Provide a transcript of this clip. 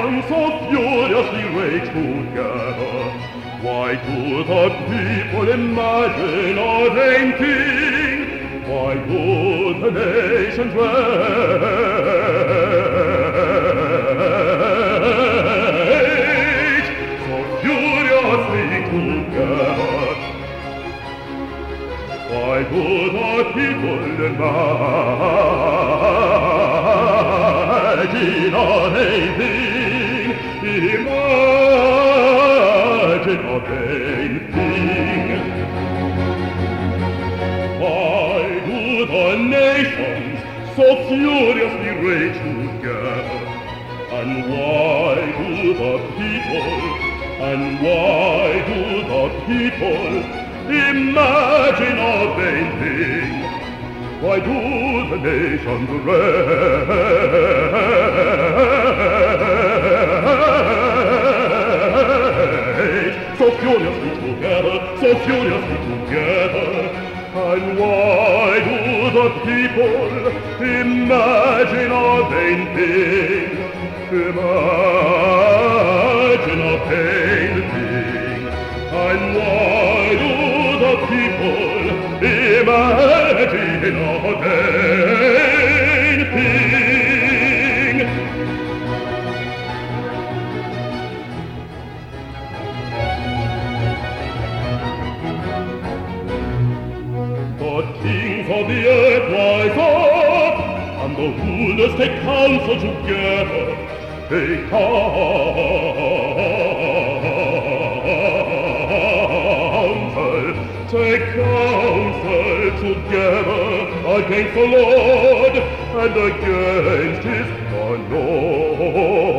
nations so furiously rage together? Why do the people imagine a vain thing? Why do the nations rage so furiously together? Why do the people imagine a vain thing? Imagine a vain thing. Why do the nations so furiously rage together? And why do the people imagine a vain thing? Why do the nations rage so furiously together, so furiously together? And why do the people imagine a vain thing? Imagine a vain thing. And why do the people imagine a vain thing? The kings of the earth rise up, and the rulers take counsel together. Take counsel together against the Lord and against his anointed.